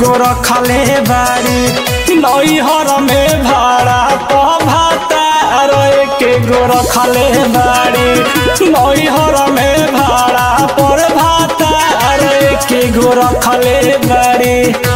गो रखले बाड़ी नैहर में भाड़ा भातार एक गो रखले बाड़ी नैहर में भाड़ा पर भातार एक गो रखले बाड़ी।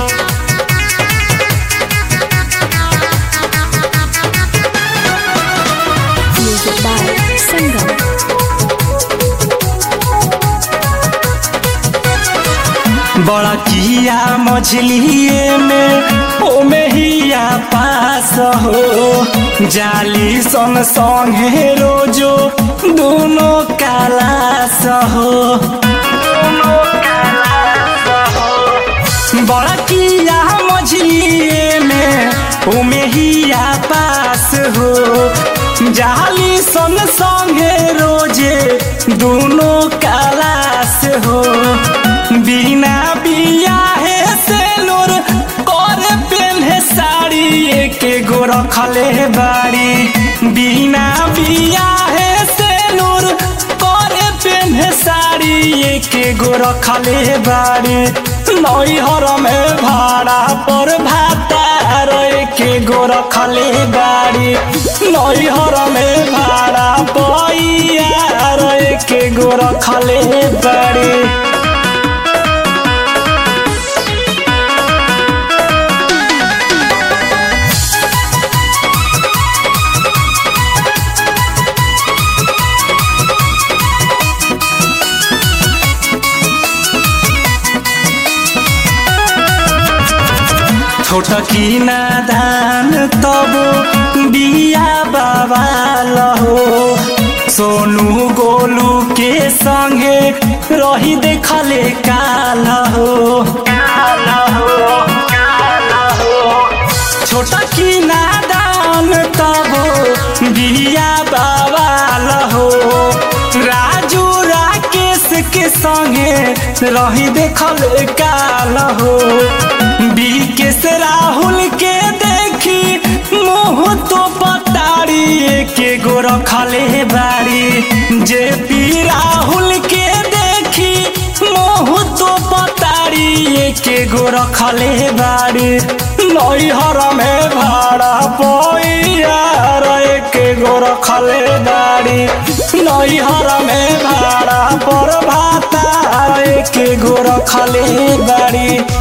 बड़ा किया मछलिए में ओमे हिया पास हो जाली सन संगे रोजो दोनों कालास हो बड़ा किया मछलिए में ओमे हिया पास हो जाली सन संगे रोजे दोनों कालास हो बिना बियाहे से लोर कर पेन्हे साड़ी एक गो रखले बाड़ी बिना बियाहे से लोर कर पेन्हे साड़ी एक गो रखले बाड़ी नैहर में भाड़ा पर भातार एक गो रखले बाड़ी नैहर में भाड़ा पैयार एक गो रखले बाड़ी। छोट की नादान तब बिया बवाल हो सोनू गोलू के संगे रही देखले काल हो छोट की नादान तब बिया बवाल हो राजू राकेश के संगे रही देखले काल हो बीकेस राहुल के देखी मुँह तो पताड़ी एक गो रखले बाड़ी जेपी राहुल के देखी मुँह तो पताड़ी एक गो रखले बाड़ी नैहर में भाड़ा पैयार एक गो रखले बाड़ी नैहर में भाड़ा पर भातार एक गो रखले बाड़ी।